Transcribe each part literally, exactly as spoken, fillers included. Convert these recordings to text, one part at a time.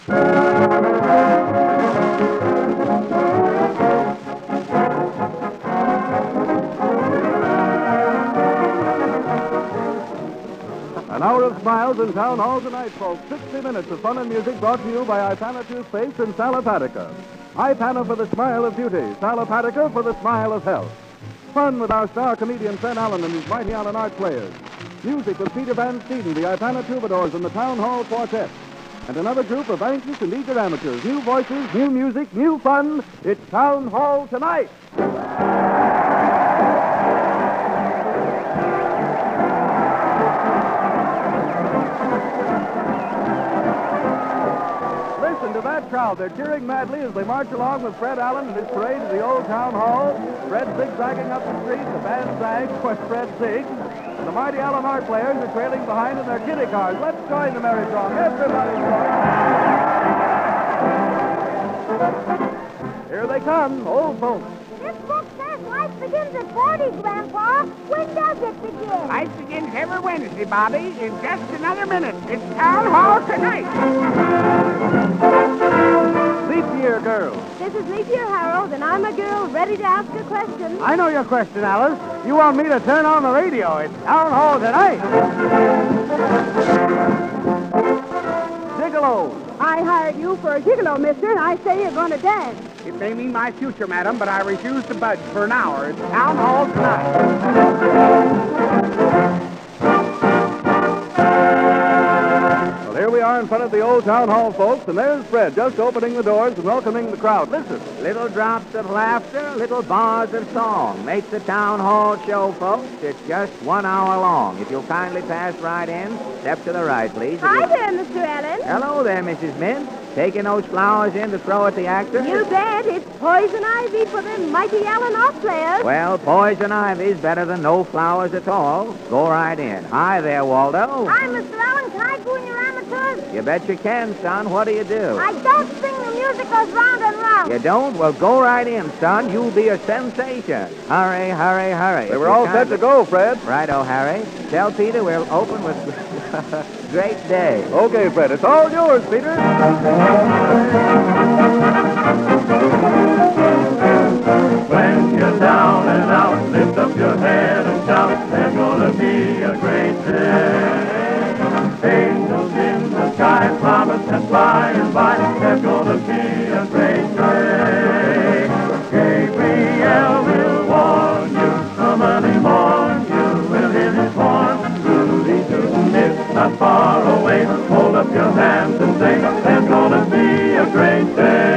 An hour of smiles in Town Hall tonight, folks. sixty minutes of fun and music brought to you by Ipana Toothpaste and Salapatica. Ipana for the smile of beauty, Salapatica for the smile of health. Fun with our star comedian Fred Allen and his Mighty Allen Art Players. Music with Peter Van Steeden, the Ipana Troubadours, and the Town Hall Quartet. And another group of anxious and eager amateurs. New voices, new music, new fun. It's Town Hall tonight. To that crowd. They're cheering madly as they march along with Fred Allen and his parade to the old town hall. Fred zigzagging up the street, the band zags when Fred zigs. And the Mighty Allen Art Players are trailing behind in their kiddie cars. Let's join the merry throng. Everybody join. Here they come, old folks. This book says life begins at forty, Grandpa. When does it begin? Life begins every Wednesday, Bobby, in just another minute. It's Town Hall tonight. Leap year girl. This is Leap Year Harold, and I'm a girl ready to ask a question. I know your question, Alice. You want me to turn on the radio. It's Town Hall tonight. Gigolo. I hired you for a gigolo, mister, and I say you're going to dance. It may mean my future, madam, but I refuse to budge for an hour. It's Town Hall tonight. Well, here we are in front of the old town hall, folks, and there's Fred just opening the doors and welcoming the crowd. Listen. Little drops of laughter, little bars of song. Make the town hall show, folks. It's just one hour long. If you'll kindly pass right in, step to the right, please. Hi there, Mister Allen. Hello there, Missus Mintz. Taking those flowers in to throw at the actor? You bet. It's poison ivy for the Mighty Allen Art Players. Well, poison ivy's better than no flowers at all. Go right in. Hi there, Waldo. Hi, Mister Allen. Can I join your amateurs? You bet you can, son. What do you do? I don't sing. The music goes round and round. You don't? Well, go right in, son. You'll be a sensation. Hurry, hurry, hurry. They were all set to go, Fred. Righto, Harry. Tell Peter we'll open with Great Day. Okay, Fred. It's all yours, Peter. When you're down and out, lift up your head and shout, there's gonna be a great day. Angels in the sky promise and by and by, there's gonna be a great day. Gabriel will warn you, from early morn you will hear his horn. Rudy Tootin' is not far away, hold up your hands and say, there's gonna be a great day.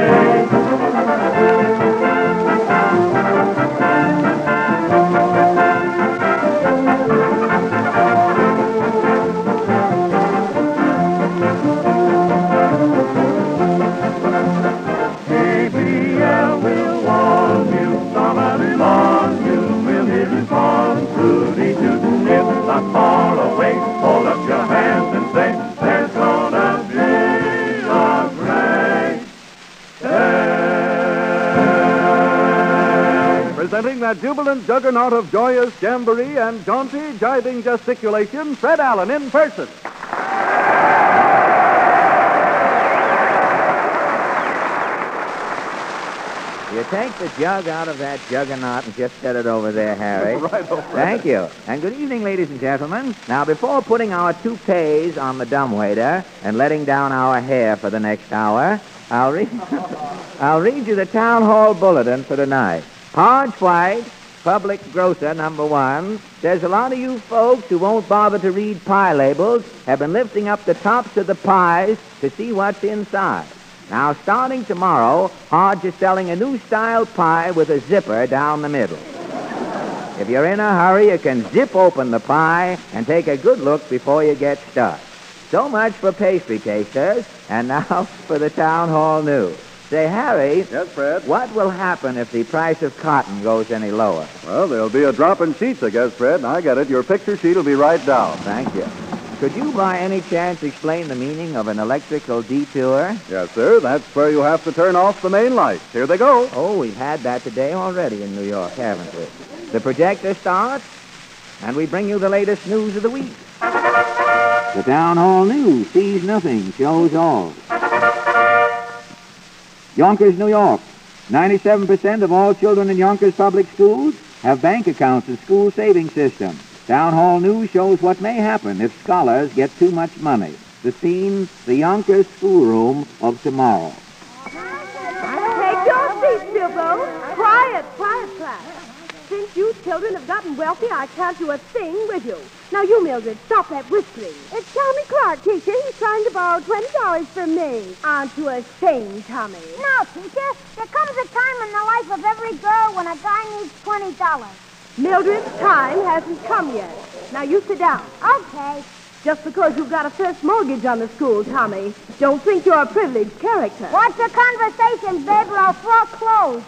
Presenting that jubilant juggernaut of joyous jamboree and jaunty, jibing gesticulation, Fred Allen in person. You take the jug out of that juggernaut and just set it over there, Harry. Right over. Thank you. And good evening, ladies and gentlemen. Now, before putting our toupees on the dumbwaiter and letting down our hair for the next hour, I'll read, I'll read you the town hall bulletin for tonight. Hodge White, public grocer number one, says a lot of you folks who won't bother to read pie labels have been lifting up the tops of the pies to see what's inside. Now, starting tomorrow, Hodge is selling a new style pie with a zipper down the middle. If you're in a hurry, you can zip open the pie and take a good look before you get stuck. So much for pastry tasters, and now for the town hall news. Say, Harry. Yes, Fred? What will happen if the price of cotton goes any lower? Well, there'll be a drop in sheets, I guess, Fred. I get it. Your picture sheet will be right down. Thank you. Could you by any chance explain the meaning of an electrical detour? Yes, sir. That's where you have to turn off the main lights. Here they go. Oh, we've had that today already in New York, haven't we? The projector starts, and we bring you the latest news of the week. The Town Hall News sees nothing, shows all. Yonkers, New York. ninety-seven percent of all children in Yonkers public schools have bank accounts and school savings systems. Town Hall News shows what may happen if scholars get too much money. The scene, the Yonkers schoolroom of tomorrow. Take your seat, Bilbo. Quiet, quiet, class. Since you children have gotten wealthy, I can't do a thing with you. Now, you, Mildred, stop that whistling. It's Tommy Clark, teacher. He's trying to borrow twenty dollars from me. Aren't you ashamed, Tommy? No, teacher. There comes a time in the life of every girl when a guy needs twenty dollars. Mildred, time hasn't come yet. Now, you sit down. Okay. Just because you've got a first mortgage on the school, Tommy, don't think you're a privileged character. Watch your conversations, babe, or I'll foreclose.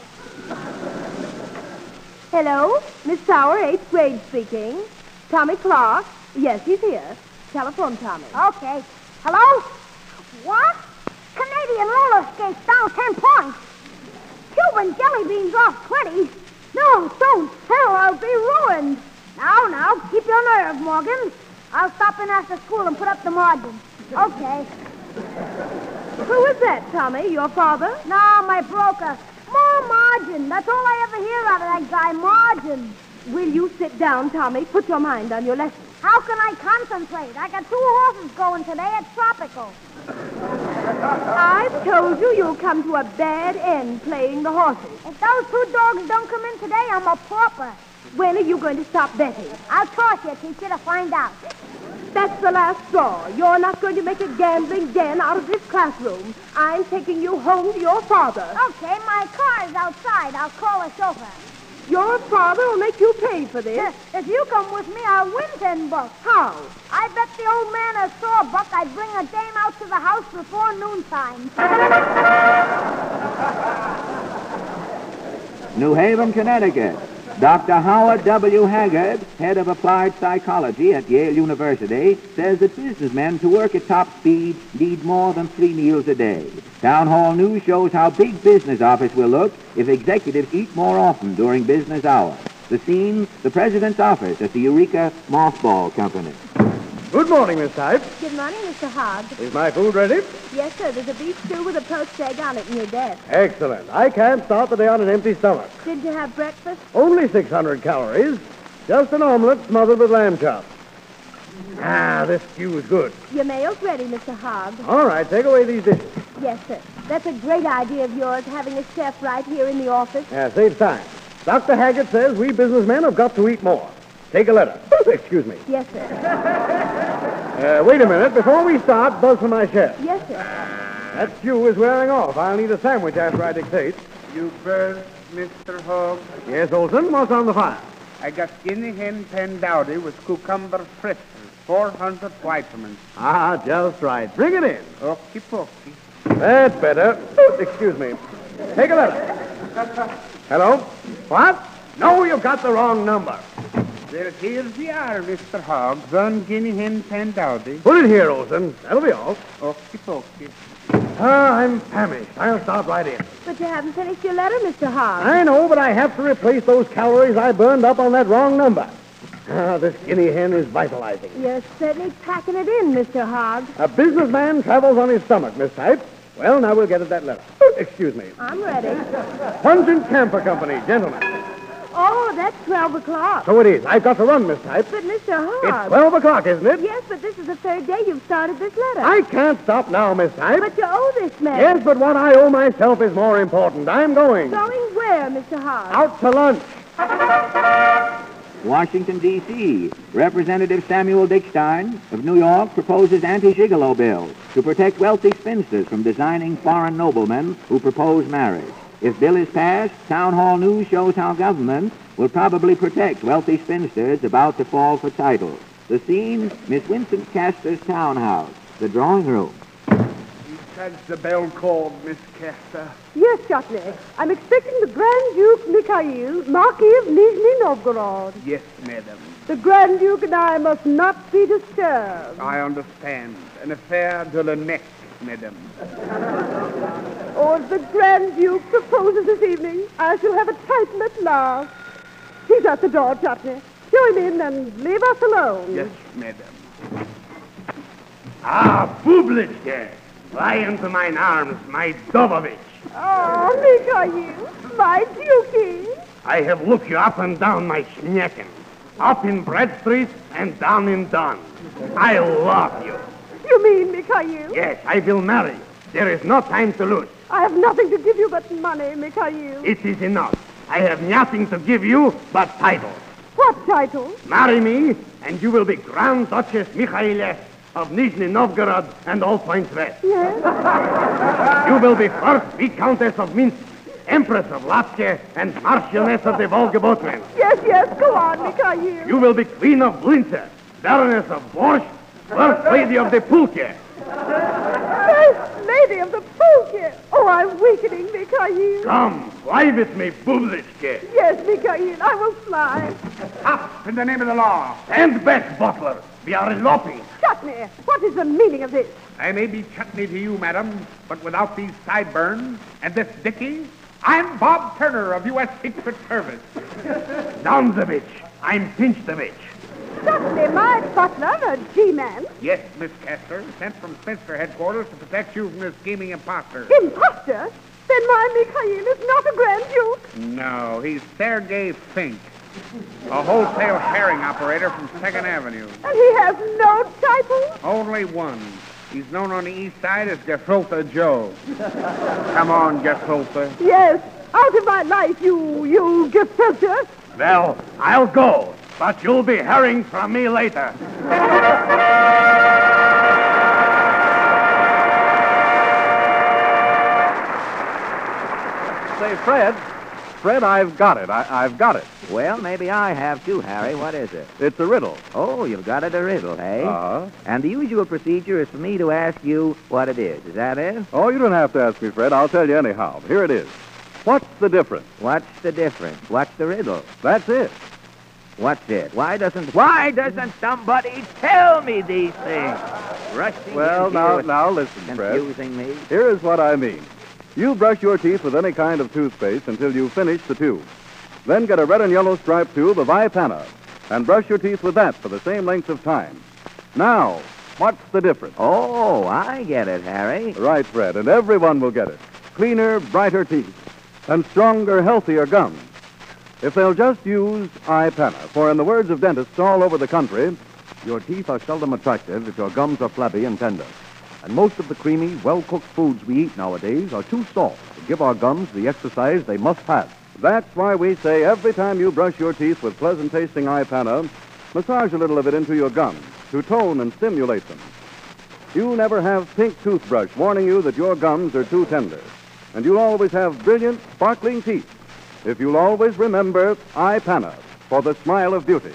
Hello? Miss Sauer, eighth grade speaking. Tommy Clark? Yes, he's here. Telephone Tommy. Okay. Hello? What? Canadian roller skates down ten points. Cuban jelly beans off twenty. No, don't tell. I'll be ruined. Now, now, keep your nerve, Morgan. I'll stop in after school and put up the margin. Okay. Who is that, Tommy? Your father? No, my broker. More margin. That's all I ever hear out of that guy, margin. Will you sit down, Tommy? Put your mind on your lesson. How can I concentrate? I got two horses going today at Tropical. I've told you you'll come to a bad end playing the horses. If those two dogs don't come in today, I'm a pauper. When are you going to stop betting? I'll toss you, teacher, to find out. That's the last straw. You're not going to make a gambling den out of this classroom. I'm taking you home to your father. Okay, my car is outside. I'll call a chauffeur. Your father will make you pay for this. If you come with me, I'll win ten bucks. How? I bet the old man a sawbuck I'd bring a dame out to the house before noontime. New Haven, Connecticut. Doctor Howard W. Haggard, head of applied psychology at Yale University, says that businessmen to work at top speed need more than three meals a day. Town Hall News shows how big business office will look if executives eat more often during business hours. The scene, the president's office at the Eureka Mothball Company. Good morning, Miss Type. Good morning, Mister Hogg. Is my food ready? Yes, sir. There's a beef stew with a poached egg on it in your desk. Excellent. I can't start the day on an empty stomach. Did you have breakfast? Only six hundred calories. Just an omelet smothered with lamb chops. Ah, this stew is good. Your mail's ready, Mister Hogg. All right, take away these dishes. Yes, sir. That's a great idea of yours, having a chef right here in the office. Yeah, saves time. Doctor Haggard says we businessmen have got to eat more. Take a letter. Excuse me. Yes, sir. Uh, wait a minute. Before we start, buzz for my chef. Yes, sir. That stew is wearing off. I'll need a sandwich after I dictate. You first, Mister Hogg. Yes, Olson, what's on the fire? I got guinea hen pendowdy with cucumber fritters, four hundred vitamins. Ah, just right. Bring it in. Okie pokey. That's better. Excuse me. Take a letter. Hello? What? No, you've got the wrong number. Well, here we are, Mister Hogg. One guinea hen pendowdy. Put it here, Olson. That'll be all. Okie pokey. Ah, I'm famished. I'll stop right in. But you haven't finished your letter, Mister Hogg. I know, but I have to replace those calories I burned up on that wrong number. Ah, this guinea hen is vitalizing. You're certainly packing it in, Mister Hogg. A businessman travels on his stomach, Miss Type. Well, now we'll get at that letter. Excuse me. I'm ready. Pungent Camper Company, gentlemen. Oh, that's twelve o'clock. So it is. I've got to run, Miss Type. But, Mister It's Hogg... twelve o'clock, isn't it? Yes, but this is the third day you've started this letter. I can't stop now, Miss Type. But you owe this man. Yes, but what I owe myself is more important. I'm going. Going where, Mister Hogg? Out to lunch. Washington, D C Representative Samuel Dickstein of New York proposes anti-gigolo bill to protect wealthy spinsters from designing foreign noblemen who propose marriage. If bill is passed, Town Hall News shows how government will probably protect wealthy spinsters about to fall for titles. The scene, Miss Vincent Castor's townhouse, the drawing room. Has the bell called, Miss Castor? Yes, Chutney. I'm expecting the Grand Duke Mikhail, Marquis of Nizhny Novgorod. Yes, madam. The Grand Duke and I must not be disturbed. I understand. An affair de la neck, madam. Oh, if the Grand Duke proposes this evening, I shall have a Titan at last. He's at the door, Chutney. Show him in and leave us alone. Yes, madam. Ah, Bublich there. Fly into mine arms, my Dobovich. Oh, Mikhail, my Dukey. I have looked you up and down my schnecken. Up in Bread Street and down in Dunn. I love you. You mean, Mikhail? Yes, I will marry you. There is no time to lose. I have nothing to give you but money, Mikhail. It is enough. I have nothing to give you but titles. What title? Marry me, and you will be Grand Duchess Mikhaila of Nizhny Novgorod and All Points West. Yes? You will be first Viscountess of Minsk, Empress of Lapke, and Marchioness of the Volga Boatmen. Yes, yes, go on, Mikhail. You will be Queen of Blinzer, Baroness of Borscht, First Lady of the Pulke. First Lady of the Pulke. Oh, I'm weakening, Mikhail. Come, fly with me, Bublitschke. Yes, Mikhail, I will fly. Up in the name of the law. Stand back, butler. We are eloping. Chutney, what is the meaning of this? I may be chutney to you, madam, but without these sideburns and this dicky, I'm Bob Turner of U S Secret Service. Down the bitch. I'm Pinchdevich. Chutney, my butler, a G-man. Yes, Miss Castor, sent from Spinster headquarters to protect you from this scheming imposter. Imposter? Then my Mikhail is not a Grand Duke. No, he's Sergei Fink, a wholesale herring operator from Second Avenue. And he has no title? Only one. He's known on the east side as Gesulta Joe. Come on, Gesulta. Yes, out of my life, you, you Gefelter. Well, I'll go, but you'll be hearing from me later. Say, Fred. Fred, I've got it. I, I've got it. Well, maybe I have too, Harry. What is it? It's a riddle. Oh, you've got it a riddle, eh? Uh-huh. And the usual procedure is for me to ask you what it is. Is that it? Oh, you don't have to ask me, Fred. I'll tell you anyhow. Here it is. What's the difference? What's the difference? What's the riddle? That's it. What's it? Why doesn't why doesn't somebody tell me these things? Rushing Well, in now, here with now, listen, Fred. confusing me. Here is what I mean. You brush your teeth with any kind of toothpaste until you finish the tube. Then get a red and yellow striped tube of Ipana and brush your teeth with that for the same length of time. Now, what's the difference? Oh, I get it, Harry. Right, Fred, and everyone will get it. Cleaner, brighter teeth and stronger, healthier gums. If they'll just use Ipana, for in the words of dentists all over the country, your teeth are seldom attractive if your gums are flabby and tender. And most of the creamy, well-cooked foods we eat nowadays are too soft to give our gums the exercise they must have. That's why we say every time you brush your teeth with pleasant-tasting Ipana, massage a little of it into your gums to tone and stimulate them. You never have pink toothbrush warning you that your gums are too tender. And you'll always have brilliant, sparkling teeth if you'll always remember Ipana for the smile of beauty.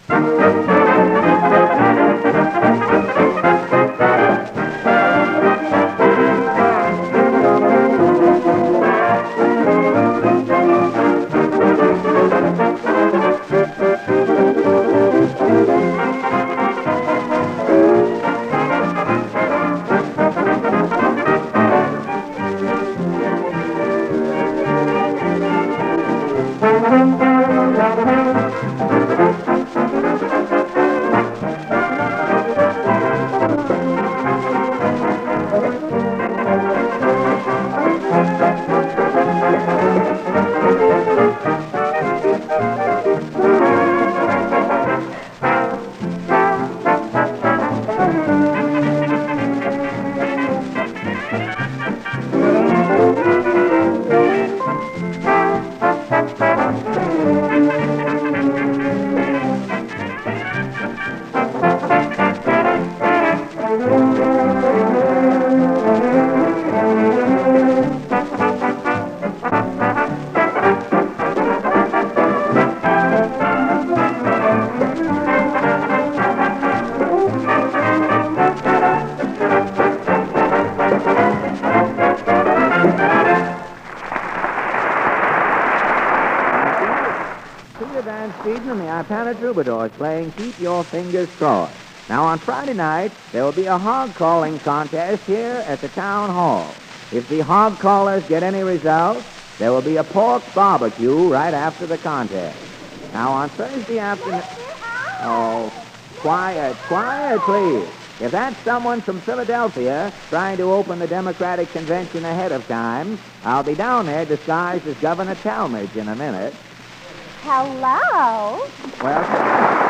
Ipana Troubadours playing Keep Your Fingers Crossed. Now, on Friday night, there will be a hog calling contest here at the town hall. If the hog callers get any results, there will be a pork barbecue right after the contest. Now, on Thursday afternoon... Oh, quiet, quiet, please. If that's someone from Philadelphia trying to open the Democratic convention ahead of time, I'll be down there disguised as Governor Talmadge in a minute. Hello? Well,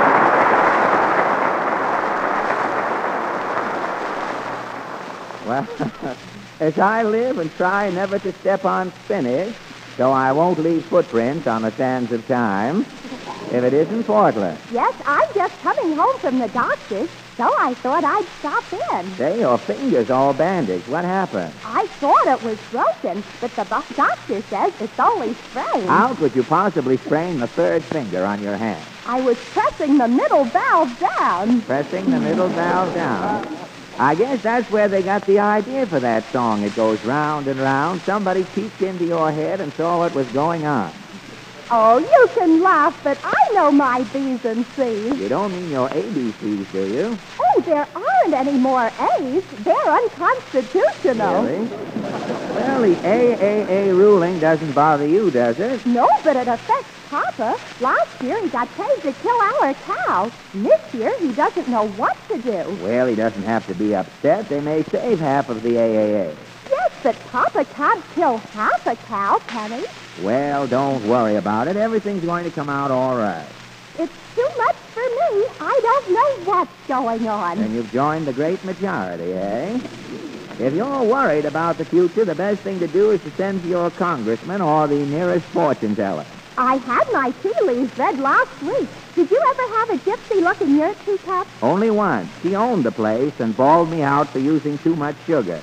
well, as I live and try never to step on spinach, so I won't leave footprints on the sands of time, if it isn't Portland. Yes, I'm just coming home from the doctor's, so I thought I'd stop in. Say, your finger's all bandaged. What happened? I thought it was broken, but the bu- doctor says it's only sprained. How could you possibly sprain the third finger on your hand? I was pressing the middle valve down. Pressing the middle valve down. I guess that's where they got the idea for that song. It goes round and round. Somebody peeked into your head and saw what was going on. Oh, you can laugh, but I know my B's and C's. You don't mean your A B Cs, do you? Oh, there aren't any more A's. They're unconstitutional. Really? Well, the A A A ruling doesn't bother you, does it? No, but it affects Papa. Last year he got paid to kill our cow. This year he doesn't know what to do. Well, he doesn't have to be upset. They may save half of the A A A. Yes, but Papa can't kill half a cow, Penny. Well, don't worry about it. Everything's going to come out all right. It's too much for me. I don't know what's going on. Then you've joined the great majority, eh? If you're worried about the future, the best thing to do is to send to your congressman or the nearest fortune teller. I had my tea leaves read last week. Did you ever have a gypsy look in your teacup? Only once. She owned the place and bawled me out for using too much sugar.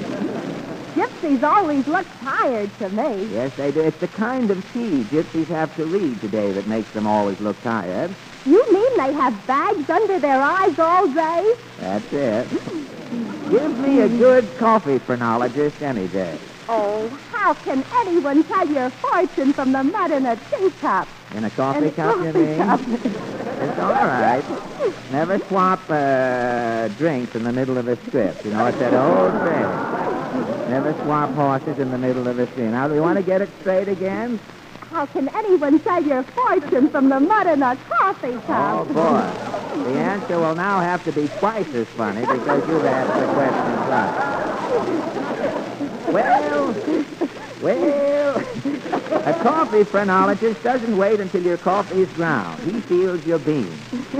Gypsies always look tired to me. Yes, they do. It's the kind of tea gypsies have to read today that makes them always look tired. You mean they have bags under their eyes all day? That's it. Give me a good coffee phrenologist any day. Oh, how can anyone tell your fortune from the mud in a teacup? In a coffee In a cup, you coffee mean? cup. It's all right. Never swap uh, drinks in the middle of a script. You know, it's that old thing. Never swap horses in the middle of a scene. Now, do you want to get it straight again? How can anyone tell your fortune from the mud in a coffee Oh, cup? boy. The answer will now have to be twice as funny because you've asked the question twice. Well, well, a coffee phrenologist doesn't wait until your coffee is ground. He feels your beans.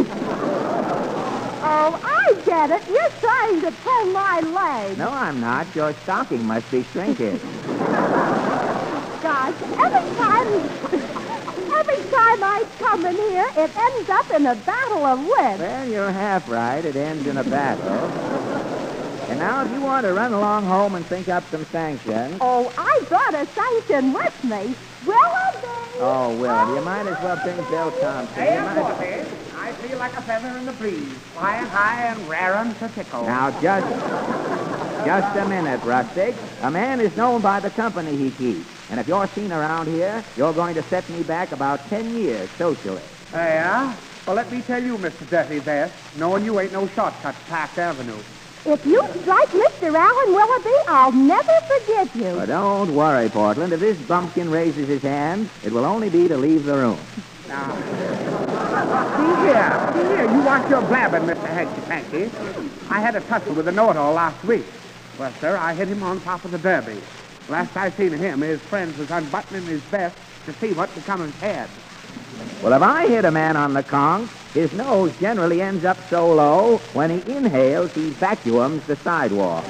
Oh, I get it. You're trying to pull my leg. No, I'm not. Your stocking must be shrinking. Gosh, every time, every time I come in here, it ends up in a battle of wits. Well, you're half right. It ends in a battle. And now, if you want to run along home and think up some sanctions... Oh, I brought a sanction with me. Willoughby! Oh, Will, you might as well bring Bill Thompson. Hey, You might- Porty, I feel like a feather in the breeze, flying high and raring to tickle. Now, just, just a minute, Rustic. A man is known by the company he keeps. And if you're seen around here, you're going to set me back about ten years socially. Yeah? Well, let me tell you, Mister Dirty Vest, knowing you ain't no shortcut to Park Avenue. If you strike Mister Allen Willoughby, I'll never forget you. But don't worry, Portland. If this bumpkin raises his hand, it will only be to leave the room. Now, see here, see here, you want your blabbing, Mister Hanky-Panky. I had a tussle with the know-it-all last week. Well, sir, I hit him on top of the derby. Last I seen of him, his friends was unbuttoning his vest to see what become of his head. Well, if I hit a man on the conch, his nose generally ends up so low, when he inhales, he vacuums the sidewalk.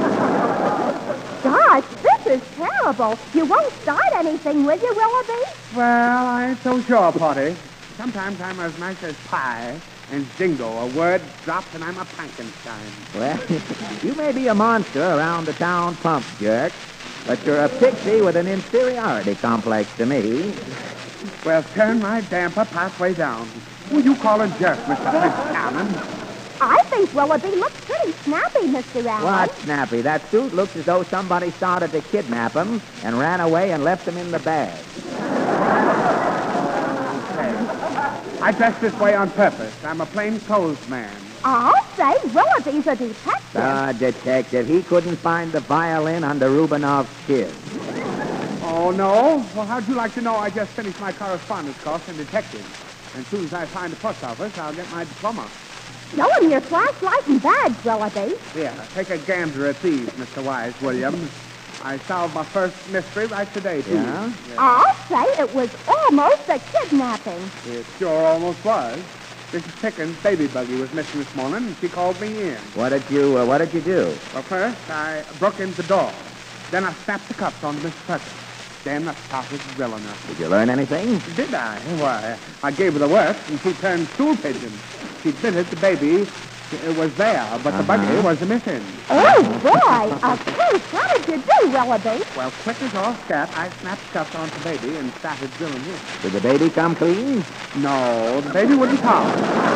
Gosh, this is terrible. You won't start anything, will you, Willoughby? Well, I ain't so sure, Potty. Sometimes I'm as nice as pie, and zingo, a word drops and I'm a Frankenstein. Well, you may be a monster around the town pump, jerk, but you're a pixie with an inferiority complex to me. Well, turn my damper halfway down. Who you call a jerk, Mister Prince Cannon? I think Willoughby looks pretty snappy, Mister Allen. What, Snappy? That suit looks as though somebody started to kidnap him and ran away and left him in the bag. I dress this way on purpose. I'm a plain clothes man. I'll say Willoughby's a detective. Ah, detective. He couldn't find the violin under Rubenov's chin. Oh, no? Well, how'd you like to know I just finished my correspondence course in detective? And as soon as I find the post office, I'll get my diploma. Show him your flashlight and badge, Willoughby. Here, take a gander at these, Mister Wise Williams. I solved my first mystery right today, too. Yeah? I'll say it was almost a kidnapping. It sure almost was. Missus Pickens' baby buggy was missing this morning, and she called me in. What did you, uh, what did you do? Well, first, I broke into the door. Then I snapped the cuffs on Miss Perkins. Then I started drilling her. Did you learn anything? Did I? Why, I gave her the work, and she turned stool pigeon. She admitted the baby it was there, but the buggy Uh-huh. was missing. Oh, boy, of course. What did you do, Willoughby? Well, quick as all scat, I snapped cuffs onto baby and started drilling him. Did the baby come clean? No, the baby wouldn't talk.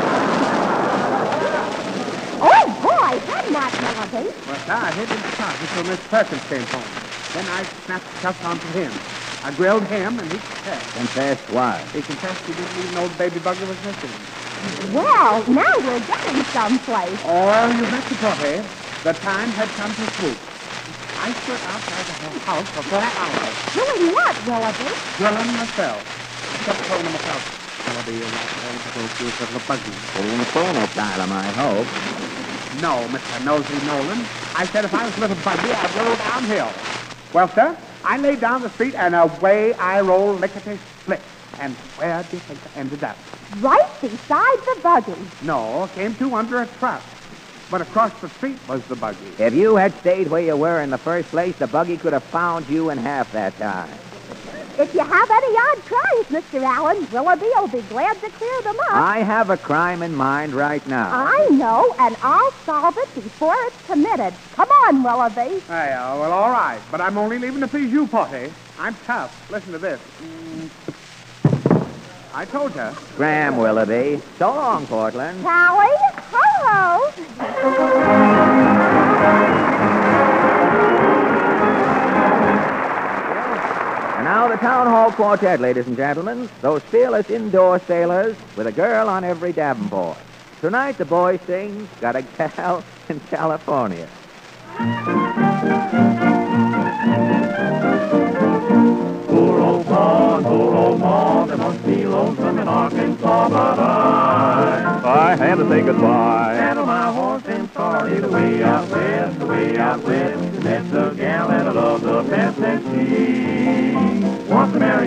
Oh, boy, that's not Willoughby. Well, sir, I hid in the closet until Miss Perkins came home. Then I snapped cuffs onto him. I grilled him, and he confessed. Confessed what? He confessed he didn't even know the baby buggy was missing. Well, now we're getting someplace. Oh, you bet you, Puppy. The time had come to swoop. I stood outside the house for four hours, Doing what, Willoughby? drilling myself. I kept telling myself, I'll be not going to go through with the buggy. Putting the phonopilum, I hope. No, Mister Nosey Nolan. I said if I was a little buggy, I'd roll downhill. Well, sir, I laid down the street, and away I rolled lickety-split. And where do you think I ended up? Right beside the buggy. No, came to under a truck. But across the street was the buggy. If you had stayed where you were in the first place, the buggy could have found you in half that time. If you have any odd crimes, Mister Allen, Willoughby will be glad to clear them up. I have a crime in mind right now. I know, and I'll solve it before it's committed. Come on, Willoughby. Hey, uh, well, all right. But I'm only leaving to please you, Potty. I'm tough. Listen to this. Mm. I told you. Scram, Willoughby. So long, Portland. Callie, hello. And now the Town Hall Quartet, ladies and gentlemen. Those fearless indoor sailors with a girl on every Davenport. Tonight the boy sings Got a Gal in California. Poor old Ma, poor old Ma, they must be lonesome in Arkansas, but I, I had to say goodbye. saddle my horse and started away out west, away out west. Met the gal that I love the best, and she wants to marry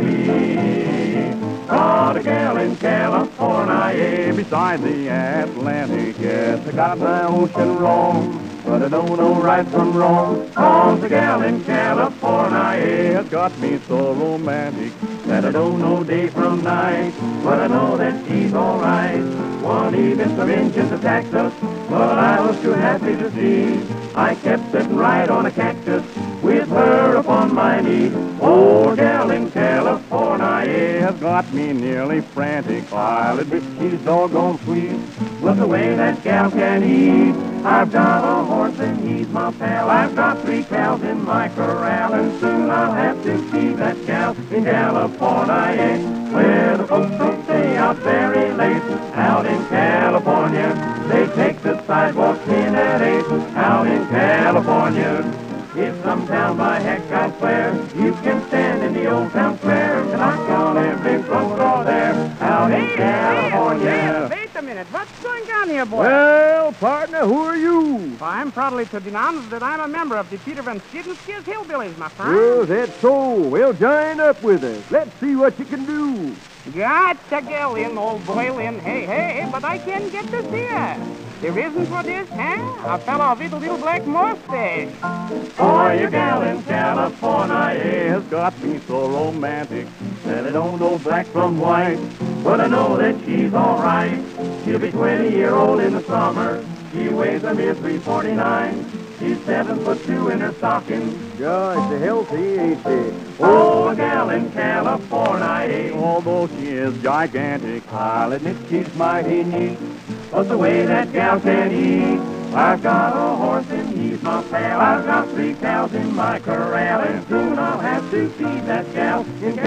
me. Got a gal in California, Beside the Atlantic, yes, I got the ocean wrong, but I don't know right from wrong. cause the gal in California It's got me so romantic. that I don't know day from night, but I know that she's alright. One evening some Indians attacked us, but I was too happy to see. I kept sitting right on a cactus with her upon my knee. Oh, gal in California Has got me nearly frantic. I'll admit she's doggone sweet. was the way that gal can eat. I've got a horse and he's my pal. I've got three cows in my corral, and soon I'll have to see that gal in California, where the folks don't stay out very late. Out in California, they take the sidewalks in at eight. Out in California, it's some town by heck, I swear. You can stand in the old town square and knock on every front door there. Out in California. Wait a minute. What's going on here, boy? Well, partner, who are you? I'm proudly to denounce that I'm a member of the Peter Van Skiddenskis Hillbillies, my friend. Oh, that's so. Well, join up with us. Let's see what you can do. Got to go in, old boy, Lynn. Hey, hey, but I can't get to see her. The reason for this, huh? A fellow with a little black mustache. Boy, you gal in California Has got me so romantic. that I don't know black from white, but I know that she's all right. She'll be twenty year old in the summer. She weighs a mere three forty-nine. She's seven foot two in her stockings. Gosh, a healthy, ain't she? Oh, a gal in California Although she is gigantic, I'll admit she's mighty neat. was the way that gal can eat. I've got a horse and he's my pal. I've got three cows in my corral, and soon I'll have to see that gal in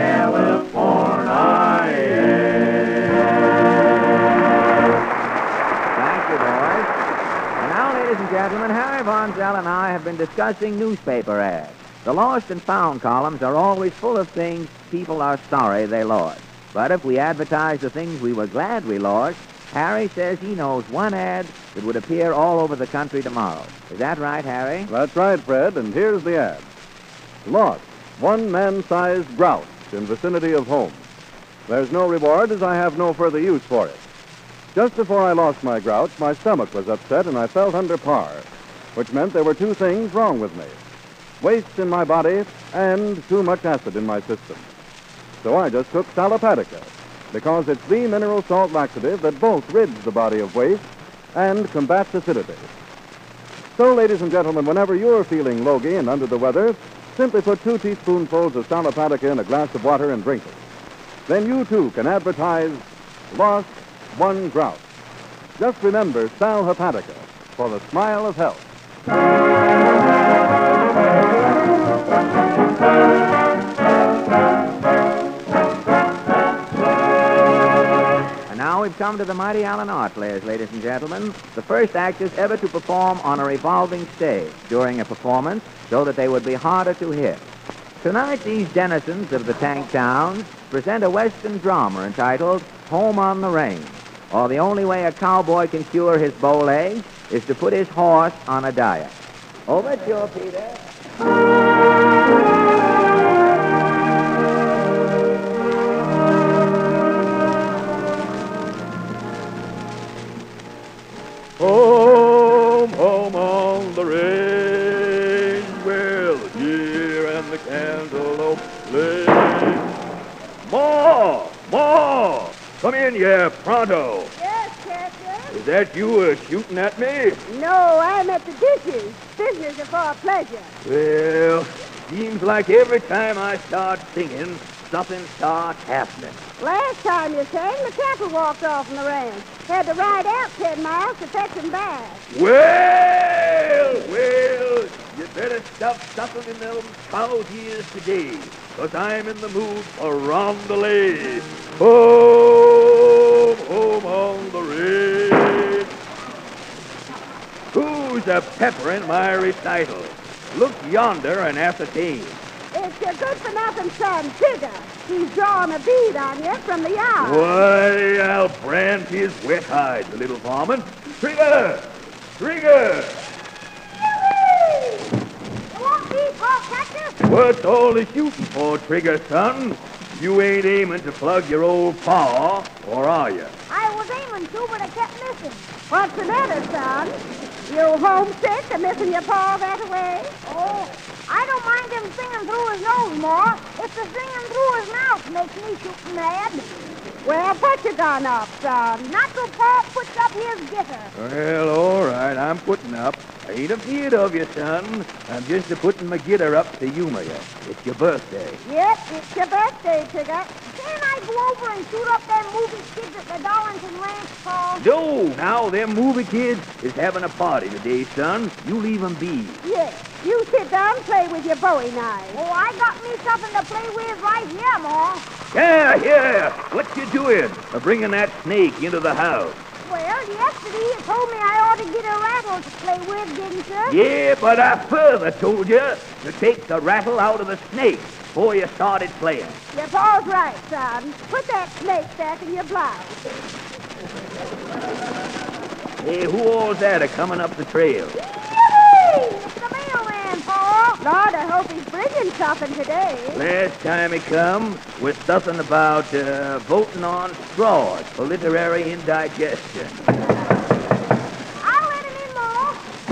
California. Thank you, boys. And now, ladies and gentlemen, Harry Von Zell and I have been discussing newspaper ads. The lost and found columns are always full of things people are sorry they lost. But if we advertise the things we were glad we lost, Harry says he knows one ad that would appear all over the country tomorrow. Is that right, Harry? That's right, Fred, and here's the ad. Lost, one man-sized grouse in vicinity of home. There's no reward as I have no further use for it. Just before I lost my grouse, my stomach was upset and I felt under par, which meant there were two things wrong with me. Waste in my body and too much acid in my system. So I just took Salapatica, because it's the mineral salt laxative that both rids the body of waste and combats acidity. So, ladies and gentlemen, whenever you're feeling logy and under the weather, simply put two teaspoonfuls of Salapatica in a glass of water and drink it. Then you, too, can advertise Lost One Grouse. Just remember Sal Hepatica for the smile of health. And now we've come to the mighty Allen Art Players, ladies and gentlemen, the first actors ever to perform on a revolving stage during a performance so that they would be harder to hit. Tonight, these denizens of the tank towns present a Western drama entitled Home on the Range, or The Only Way a Cowboy Can Cure His Bow Legs is to Put His Horse on a Diet. Overture, Peter. Home, home on the range, where the deer and the cantaloupe play. Ma! Ma! Come in here, pronto. Yes, Captain. Is that you uh, shooting at me? No, I'm at the dishes. Business is for a pleasure. Well, seems like every time I start singing, something starts happening. Last time you sang, the cattle walked off from the ranch. Had to ride out ten miles to fetch them back. Well, well, you better stop suckling them cow's ears today, 'cause I'm in the mood for rondelay. Home, home on the range. Who's a pepperin' my recital? Look yonder and ascertain. It's your good-for-nothing son, Tigger. He's drawing a bead on you from the yard. Why, I'll brand his wet hide, the little varmint. Trigger! Trigger! Yippee! You won't be, Paul Cactus? What's all the shooting for, Trigger, son? You ain't aiming to plug your old paw, or are you? I was aiming to, but I kept missing. What's the matter, son? You homesick and missing your paw that way? Oh, I don't mind him singing through his nose more. It's the singing through his mouth makes me shoot mad. Well, put your gun up, son. Not till Paul puts up his gitter. Well, all right, I'm putting up. I ain't afeard of you, son. I'm just a-putting my gitter up to humor you. It's your birthday. Yep, it's your birthday, Tigger. Can't I go over and shoot up them movie kids at the Darlington Ranch, Paul? No, now them movie kids is having a party today, son. You leave 'em be. Yes, you sit down and play with your Bowie knife. Oh, I got me something to play with right here, Ma. Yeah, yeah. What you doing? A bringing that snake into the house. Well, yesterday you told me I ought to get a rattle to play with, didn't you? Yeah, but I further told you to take the rattle out of the snake before you started playing. Your paw's right, son. Put that snake back in your blouse. Hey, who all's that a coming up the trail? Yippee! It's the mailman, Paul. Lord, I hope he's bringing something today. Last time he come was something about uh, voting on straws for literary indigestion. I'll let him in, Ma.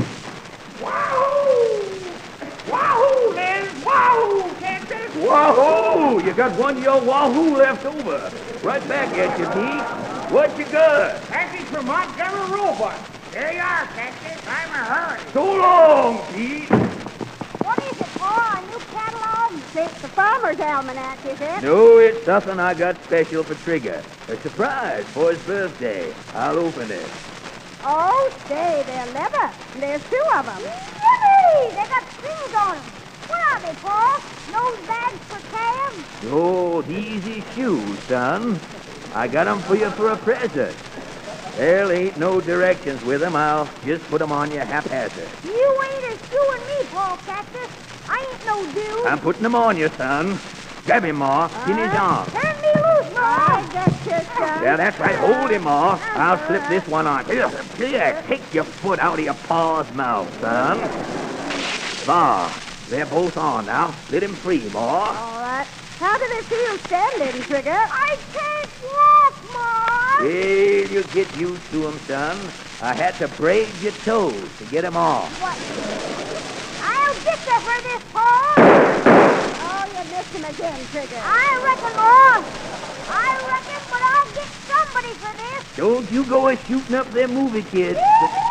Wahoo! Wahoo, Liz! Wahoo, Kansas! Wahoo! You got one of your wahoo left over. Right back at you, Pete. What you got? Package from Montgomery Robot. There you are, Kansas. I'm a hurry. So long, Pete. What is it, Paul? A new catalog? It's the farmer's almanac, is it? No, it's something I got special for Trigger. A surprise for his birthday. I'll open it. Oh, say, they're leather. There's two of them. Yippee! They got strings on them. What are they, Paul? Nose bags for calves? Oh, easy shoes, son. I got 'em for you for a present. Well, ain't no directions with 'em. I'll just put 'em on you haphazard. You ain't as doing me, Paul Cactus. I ain't no dude. I'm putting 'em on you, son. Grab him, Ma. In his arm. Turn me loose, Ma. I just here, son. Yeah, that's right. Hold him, Ma. I'll slip this one on. Here, here, take your foot out of your pa's mouth, son. Ma, they're both on now. Let him free, Ma. All right. How do they feel standing, Trigger? I can't walk, Ma. Well, you get used to him, son. I had to braid your toes to get him off. What? I'll get you for this, Paul. Oh, you missed him again, Trigger. I reckon, Ma. I reckon, but I'll get somebody for this. Don't you go a shooting up them movie kids.